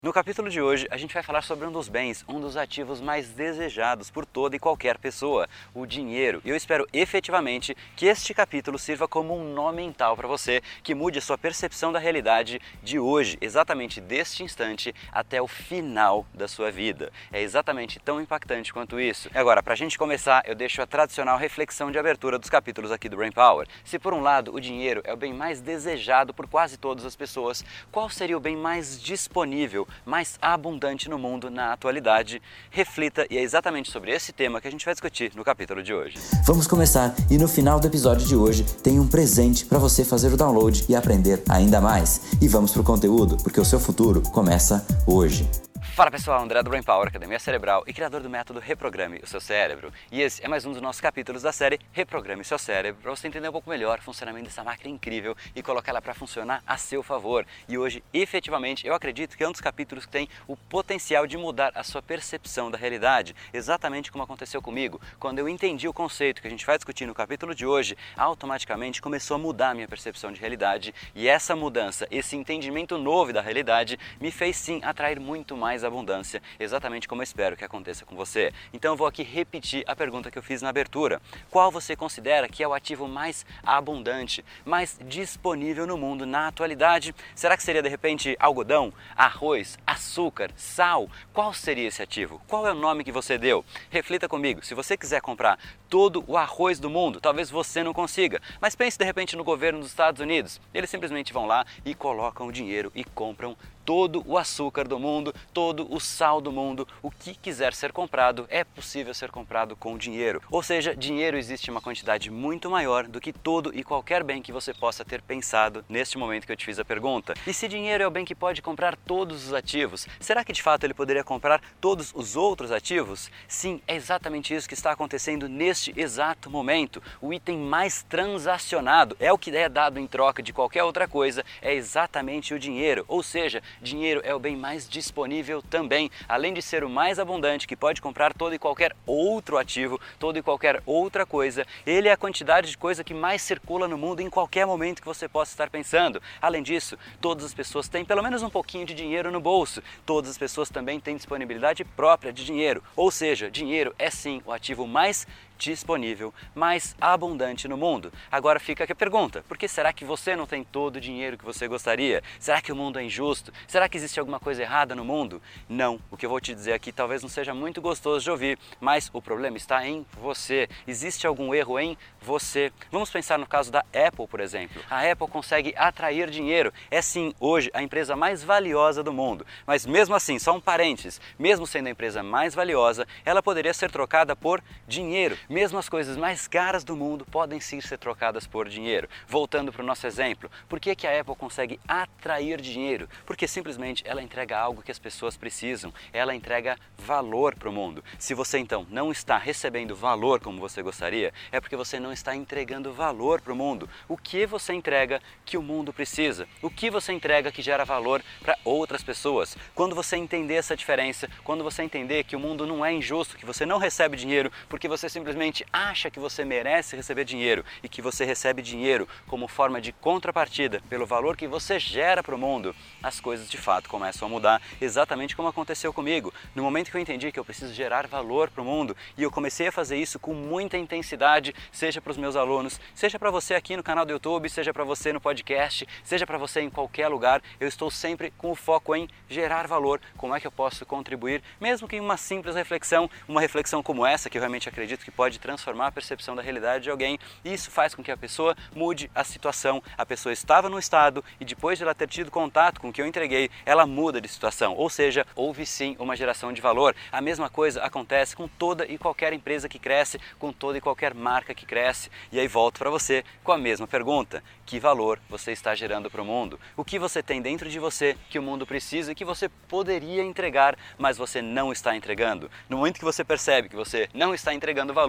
No capítulo de hoje, a gente vai falar sobre um dos bens, um dos ativos mais desejados por toda e qualquer pessoa, o dinheiro. E eu espero efetivamente que este capítulo sirva como um nó mental para você, que mude a sua percepção da realidade de hoje, exatamente deste instante até o final da sua vida. É exatamente tão impactante quanto isso. E agora, para a gente começar, eu deixo a tradicional reflexão de abertura dos capítulos aqui do Brain Power. Se por um lado o dinheiro é o bem mais desejado por quase todas as pessoas, qual seria o bem mais disponível, mais abundante no mundo na atualidade? Reflita, e é exatamente sobre esse tema que a gente vai discutir no capítulo de hoje. Vamos começar, e no final do episódio de hoje tem um presente para você fazer o download e aprender ainda mais. E vamos pro conteúdo, porque o seu futuro começa hoje. Fala pessoal, André do Brain Power, Academia Cerebral e criador do método Reprograme o Seu Cérebro. E esse é mais um dos nossos capítulos da série Reprograme o Seu Cérebro, para você entender um pouco melhor o funcionamento dessa máquina incrível e colocar ela para funcionar a seu favor. E hoje, efetivamente, eu acredito que é um dos capítulos que tem o potencial de mudar a sua percepção da realidade, exatamente como aconteceu comigo. Quando eu entendi o conceito que a gente vai discutir no capítulo de hoje, automaticamente começou a mudar a minha percepção de realidade, e essa mudança, esse entendimento novo da realidade, me fez sim atrair muito mais abundância, exatamente como eu espero que aconteça com você. Então eu vou aqui repetir a pergunta que eu fiz na abertura. Qual você considera que é o ativo mais abundante, mais disponível no mundo na atualidade? Será que seria de repente algodão, arroz, açúcar, sal? Qual seria esse ativo? Qual é o nome que você deu? Reflita comigo. Se você quiser comprar todo o arroz do mundo, talvez você não consiga, mas pense de repente no governo dos Estados Unidos. Eles simplesmente vão lá e colocam o dinheiro e compram todo o açúcar do mundo, todo o sal do mundo. O que quiser ser comprado é possível ser comprado com dinheiro. Ou seja, dinheiro existe uma quantidade muito maior do que todo e qualquer bem que você possa ter pensado neste momento que eu te fiz a pergunta. E se dinheiro é o bem que pode comprar todos os ativos, será que de fato ele poderia comprar todos os outros ativos? Sim, é exatamente isso que está acontecendo neste exato momento. O item mais transacionado, é o que é dado em troca de qualquer outra coisa, é exatamente o dinheiro. Ou seja, dinheiro é o bem mais disponível também, além de ser o mais abundante, que pode comprar todo e qualquer outro ativo, toda e qualquer outra coisa. Ele é a quantidade de coisa que mais circula no mundo em qualquer momento que você possa estar pensando. Além disso, todas as pessoas têm pelo menos um pouquinho de dinheiro no bolso. Todas as pessoas também têm disponibilidade própria de dinheiro. Ou seja, dinheiro é sim o ativo mais disponível, mais abundante no mundo. Agora fica aqui a pergunta: por que será que você não tem todo o dinheiro que você gostaria? Será que o mundo é injusto? Será que existe alguma coisa errada no mundo? Não, o que eu vou te dizer aqui talvez não seja muito gostoso de ouvir, mas o problema está em você. Existe algum erro em você. Vamos pensar no caso da Apple, por exemplo. A Apple consegue atrair dinheiro, é sim hoje a empresa mais valiosa do mundo, mas mesmo assim, só um parênteses, mesmo sendo a empresa mais valiosa, ela poderia ser trocada por dinheiro. Mesmo as coisas mais caras do mundo podem sim ser trocadas por dinheiro. Voltando para o nosso exemplo, por que a Apple consegue atrair dinheiro? Porque simplesmente ela entrega algo que as pessoas precisam, ela entrega valor para o mundo. Se você então não está recebendo valor como você gostaria, é porque você não está entregando valor para o mundo. O que você entrega que o mundo precisa? O que você entrega que gera valor para outras pessoas? Quando você entender essa diferença, quando você entender que o mundo não é injusto, que você não recebe dinheiro porque você simplesmente acha que você merece receber dinheiro e que você recebe dinheiro como forma de contrapartida pelo valor que você gera para o mundo, as coisas de fato começam a mudar, exatamente como aconteceu comigo. No momento que eu entendi que eu preciso gerar valor para o mundo, e eu comecei a fazer isso com muita intensidade, seja para os meus alunos, seja para você aqui no canal do YouTube, seja para você no podcast, seja para você em qualquer lugar, eu estou sempre com o foco em gerar valor. Como é que eu posso contribuir, mesmo que em uma simples reflexão, uma reflexão como essa, que eu realmente acredito que pode transformar a percepção da realidade de alguém, e isso faz com que a pessoa mude a situação. A pessoa estava num estado e depois de ela ter tido contato com o que eu entreguei, ela muda de situação, ou seja, houve sim uma geração de valor. A mesma coisa acontece com toda e qualquer empresa que cresce, com toda e qualquer marca que cresce. E aí volto para você com a mesma pergunta: que valor você está gerando para o mundo? O que você tem dentro de você que o mundo precisa e que você poderia entregar, mas você não está entregando? No momento que você percebe que você não está entregando valor,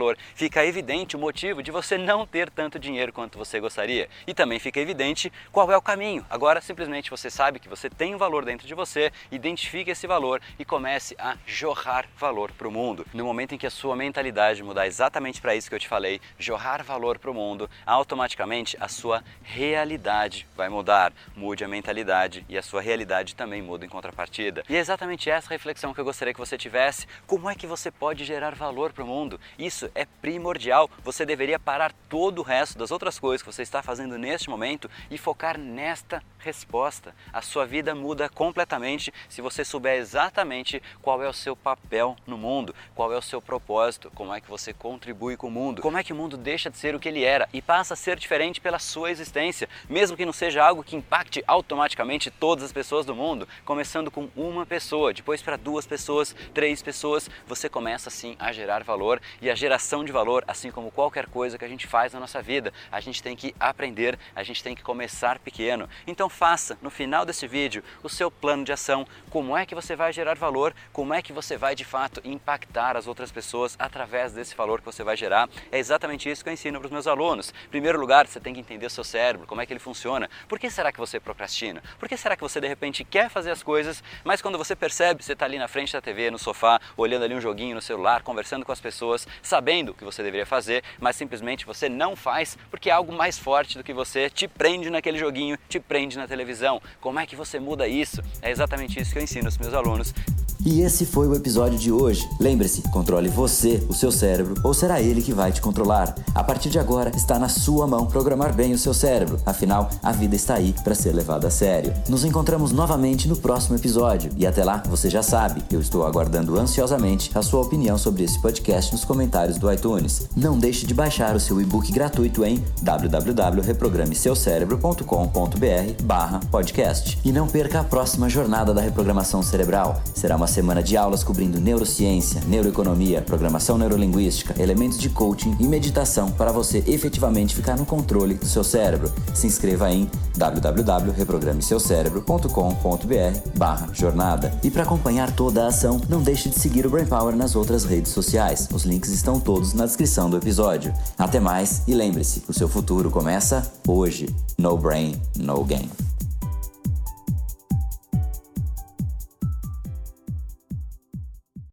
valor, fica evidente o motivo de você não ter tanto dinheiro quanto você gostaria. E também fica evidente qual é o caminho. Agora simplesmente você sabe que você tem um valor dentro de você, identifique esse valor e comece a jorrar valor para o mundo. No momento em que a sua mentalidade mudar exatamente para isso que eu te falei, jorrar valor para o mundo, automaticamente a sua realidade vai mudar. Mude a mentalidade e a sua realidade também muda em contrapartida. E é exatamente essa reflexão que eu gostaria que você tivesse. Como é que você pode gerar valor para o mundo? Isso é primordial. Você deveria parar todo o resto das outras coisas que você está fazendo neste momento e focar nesta resposta. A sua vida muda completamente se você souber exatamente qual é o seu papel no mundo, qual é o seu propósito, como é que você contribui com o mundo, como é que o mundo deixa de ser o que ele era e passa a ser diferente pela sua existência, mesmo que não seja algo que impacte automaticamente todas as pessoas do mundo, começando com uma pessoa, depois para 2 pessoas, 3 pessoas, você começa assim a gerar valor. E a geração de valor, assim como qualquer coisa que a gente faz na nossa vida, a gente tem que aprender, a gente tem que começar pequeno. Então faça no final desse vídeo o seu plano de ação, como é que você vai gerar valor, como é que você vai de fato impactar as outras pessoas através desse valor que você vai gerar. É exatamente isso que eu ensino para os meus alunos. Em primeiro lugar, você tem que entender o seu cérebro, como é que ele funciona. Por que será que você procrastina? Por que será que você de repente quer fazer as coisas, mas quando você percebe, você está ali na frente da TV, no sofá, olhando ali um joguinho no celular, conversando com as pessoas, sabendo o que você deveria fazer, mas simplesmente você não faz porque é algo mais forte do que você, te prende naquele joguinho, te prende na televisão. Como é que você muda isso? É exatamente isso que eu ensino aos meus alunos. E esse foi o episódio de hoje. Lembre-se, controle você, o seu cérebro, ou será ele que vai te controlar. A partir de agora, está na sua mão programar bem o seu cérebro. Afinal, a vida está aí para ser levada a sério. Nos encontramos novamente no próximo episódio. E até lá, você já sabe, eu estou aguardando ansiosamente a sua opinião sobre esse podcast nos comentários do iTunes. Não deixe de baixar o seu e-book gratuito em www.reprogrameseucerebro.com.br/podcast. E não perca a próxima jornada da reprogramação cerebral. Será uma semana de aulas cobrindo neurociência, neuroeconomia, programação neurolinguística, elementos de coaching e meditação para você efetivamente ficar no controle do seu cérebro. Se inscreva em www.reprogrameseucerebro.com.br/jornada. E para acompanhar toda a ação, não deixe de seguir o Brain Power nas outras redes sociais. Os links estão todos na descrição do episódio. Até mais e lembre-se, o seu futuro começa hoje. No brain, no game.